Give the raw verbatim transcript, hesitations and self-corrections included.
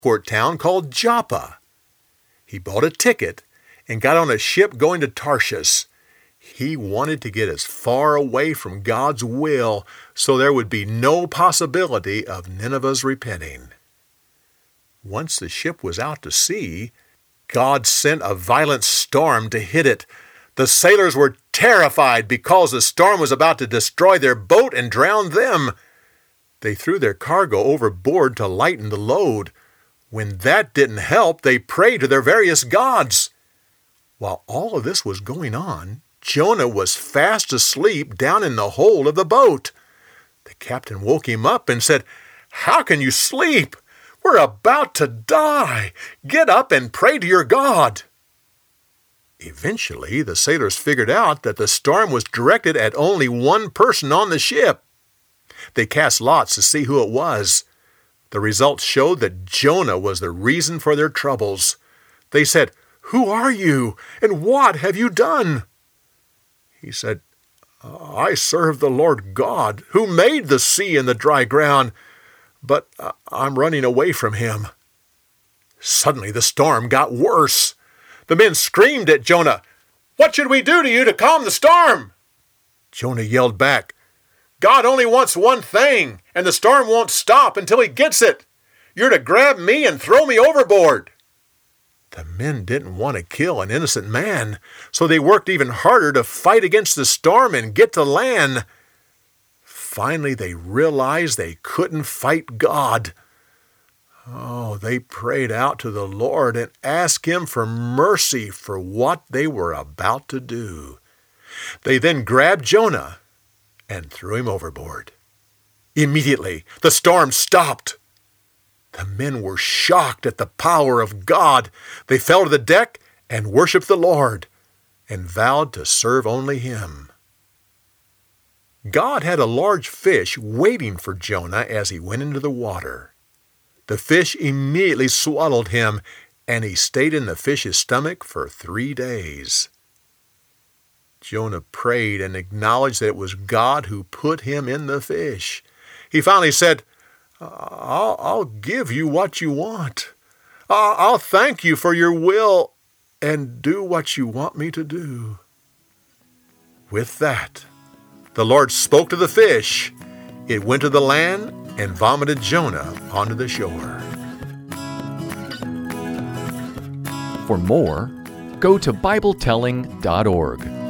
port town called Joppa. He bought a ticket and got on a ship going to Tarshish. He wanted to get as far away from God's will so there would be no possibility of Nineveh's repenting. Once the ship was out to sea, God sent a violent storm to hit it. The sailors were terrified because the storm was about to destroy their boat and drown them. They threw their cargo overboard to lighten the load. When that didn't help, they prayed to their various gods. While all of this was going on, Jonah was fast asleep down in the hold of the boat. The captain woke him up and said, "How can you sleep? We're about to die. Get up and pray to your God." Eventually, the sailors figured out that the storm was directed at only one person on the ship. They cast lots to see who it was. The results showed that Jonah was the reason for their troubles. They said, "Who are you, and what have you done?" He said, "I serve the Lord God, who made the sea and the dry ground, but I'm running away from him." Suddenly the storm got worse. The men screamed at Jonah, "What should we do to you to calm the storm?" Jonah yelled back, "God only wants one thing, and the storm won't stop until he gets it. You're to grab me and throw me overboard." The men didn't want to kill an innocent man, so they worked even harder to fight against the storm and get to land. Finally, they realized they couldn't fight God. Oh, they prayed out to the Lord and asked him for mercy for what they were about to do. They then grabbed Jonah and threw him overboard. Immediately, the storm stopped. The men were shocked at the power of God. They fell to the deck and worshiped the Lord and vowed to serve only him. God had a large fish waiting for Jonah as he went into the water. The fish immediately swallowed him, and he stayed in the fish's stomach for three days. Jonah prayed and acknowledged that it was God who put him in the fish. He finally said, I'll, I'll give you what you want. I'll, I'll thank you for your will and do what you want me to do." With that, the Lord spoke to the fish. It went to the land and vomited Jonah onto the shore. For more, go to Bible telling dot org.